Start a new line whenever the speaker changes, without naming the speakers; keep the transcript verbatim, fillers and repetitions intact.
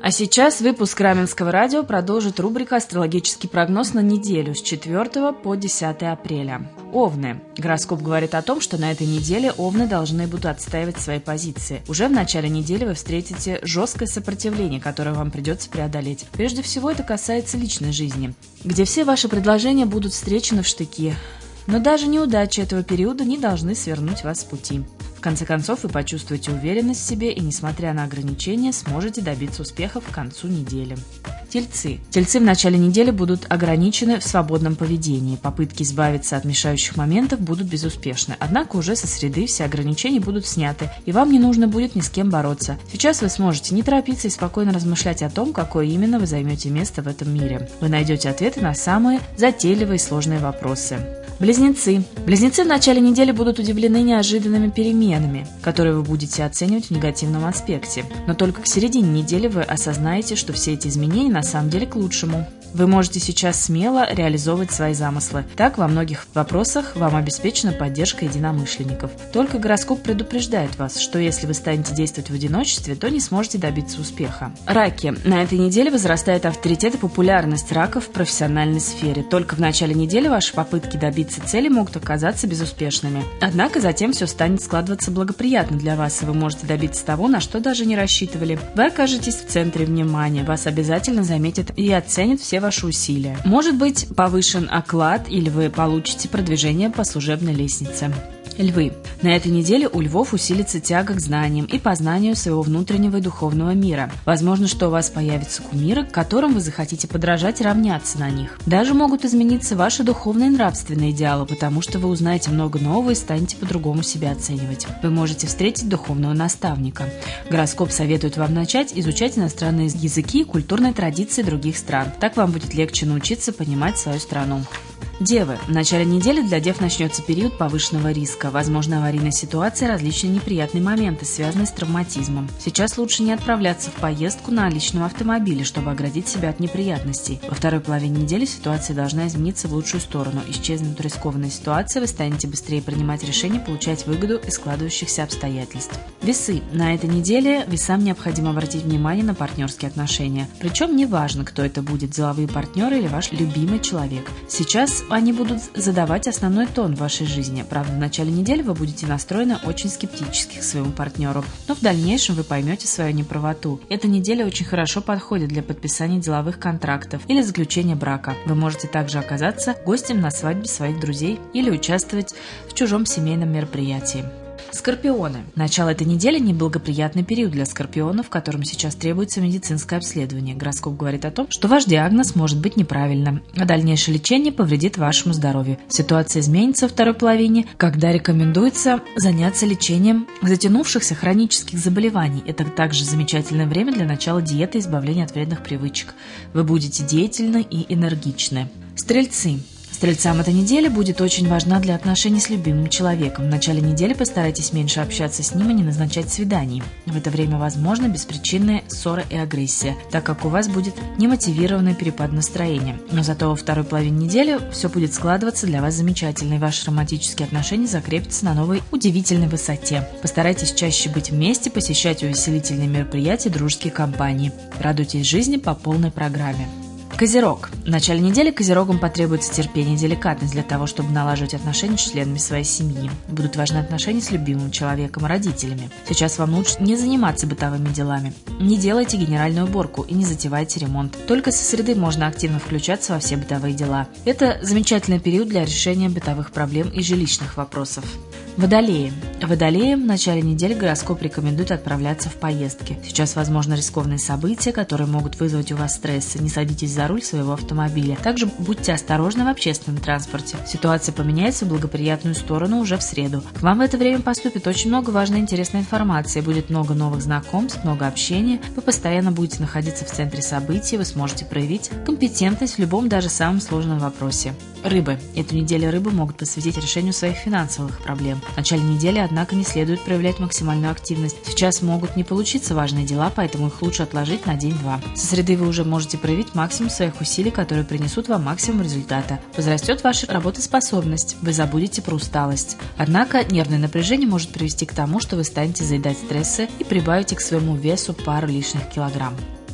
А сейчас выпуск Раменского радио продолжит рубрика «Астрологический прогноз на неделю» с четвёртого по десятое апреля. Овны. Гороскоп говорит о том, что на этой неделе овны должны будут отстаивать свои позиции. Уже в начале недели вы встретите жесткое сопротивление, которое вам придется преодолеть. Прежде всего, это касается личной жизни, где все ваши предложения будут встречены в штыки. Но даже неудачи этого периода не должны свернуть вас с пути. В конце концов, вы почувствуете уверенность в себе и, несмотря на ограничения, сможете добиться успеха к концу недели. Тельцы. Тельцы в начале недели будут ограничены в свободном поведении. Попытки избавиться от мешающих моментов будут безуспешны. Однако уже со среды все ограничения будут сняты, и вам не нужно будет ни с кем бороться. Сейчас вы сможете не торопиться и спокойно размышлять о том, какое именно вы займете место в этом мире. Вы найдете ответы на самые затейливые и сложные вопросы. Близнецы. Близнецы в начале недели будут удивлены неожиданными переменами, которые вы будете оценивать в негативном аспекте. Но только к середине недели вы осознаете, что все эти изменения на самом деле к лучшему. Вы можете сейчас смело реализовывать свои замыслы. Так, во многих вопросах вам обеспечена поддержка единомышленников. Только гороскоп предупреждает вас, что если вы станете действовать в одиночестве, то не сможете добиться успеха. Раки. На этой неделе возрастает авторитет и популярность раков в профессиональной сфере. Только в начале недели ваши попытки добиться цели могут оказаться безуспешными. Однако затем все станет складываться благоприятно для вас, и вы можете добиться того, на что даже не рассчитывали. Вы окажетесь в центре внимания, вас обязательно заметят и оценят все ваши усилия. Может быть повышен оклад, или вы получите продвижение по служебной лестнице. Львы. На этой неделе у львов усилится тяга к знаниям и познанию своего внутреннего и духовного мира. Возможно, что у вас появятся кумиры, которым вы захотите подражать и равняться на них. Даже могут измениться ваши духовные и нравственные идеалы, потому что вы узнаете много нового и станете по-другому себя оценивать. Вы можете встретить духовного наставника. Гороскоп советует вам начать изучать иностранные языки и культурные традиции других стран. Так вам будет легче научиться понимать свою страну. Девы. В начале недели для дев начнется период повышенного риска. Возможно, аварийная ситуация и различные неприятные моменты, связанные с травматизмом. Сейчас лучше не отправляться в поездку на личном автомобиле, чтобы оградить себя от неприятностей. Во второй половине недели ситуация должна измениться в лучшую сторону. Исчезнут рискованные ситуации, вы станете быстрее принимать решения, получать выгоду из складывающихся обстоятельств. Весы. На этой неделе весам необходимо обратить внимание на партнерские отношения. Причем неважно, кто это будет, деловые партнеры или ваш любимый человек. Сейчас они будут задавать основной тон в вашей жизни. Правда, в начале недели вы будете настроены очень скептически к своему партнеру, но в дальнейшем вы поймете свою неправоту. Эта неделя очень хорошо подходит для подписания деловых контрактов или заключения брака. Вы можете также оказаться гостем на свадьбе своих друзей или участвовать в чужом семейном мероприятии. Скорпионы. Начало этой недели – неблагоприятный период для скорпионов, в котором сейчас требуется медицинское обследование. Гороскоп говорит о том, что ваш диагноз может быть неправильным, а дальнейшее лечение повредит вашему здоровью. Ситуация изменится во второй половине, когда рекомендуется заняться лечением затянувшихся хронических заболеваний. Это также замечательное время для начала диеты и избавления от вредных привычек. Вы будете деятельны и энергичны. Стрельцы. Стрельцам эта неделя будет очень важна для отношений с любимым человеком. В начале недели постарайтесь меньше общаться с ним и не назначать свиданий. В это время возможны беспричинные ссоры и агрессия, так как у вас будет немотивированный перепад настроения. Но зато во второй половине недели все будет складываться для вас замечательно, и ваши романтические отношения закрепятся на новой удивительной высоте. Постарайтесь чаще быть вместе, посещать увеселительные мероприятия, дружеские компании. Радуйтесь жизни по полной программе. Козерог. В начале недели козерогам потребуется терпение и деликатность для того, чтобы налаживать отношения с членами своей семьи. Будут важны отношения с любимым человеком и родителями. Сейчас вам лучше не заниматься бытовыми делами. Не делайте генеральную уборку и не затевайте ремонт. Только со среды можно активно включаться во все бытовые дела. Это замечательный период для решения бытовых проблем и жилищных вопросов. Водолеи. Водолеям в начале недели гороскоп рекомендует отправляться в поездки. Сейчас возможны рискованные события, которые могут вызвать у вас стресс. Не садитесь за руль своего автомобиля. Также будьте осторожны в общественном транспорте. Ситуация поменяется в благоприятную сторону уже в среду. К вам в это время поступит очень много важной и интересной информации. Будет много новых знакомств, много общения. Вы постоянно будете находиться в центре событий. Вы сможете проявить компетентность в любом, даже самом сложном вопросе. Рыбы. Эту неделю рыбы могут посвятить решению своих финансовых проблем. В начале недели, однако, не следует проявлять максимальную активность. Сейчас могут не получиться важные дела, поэтому их лучше отложить на день-два. Со среды вы уже можете проявить максимум своих усилий, которые принесут вам максимум результата. Возрастет ваша работоспособность, вы забудете про усталость. Однако нервное напряжение может привести к тому, что вы станете заедать стрессы и прибавите к своему весу пару лишних килограмм.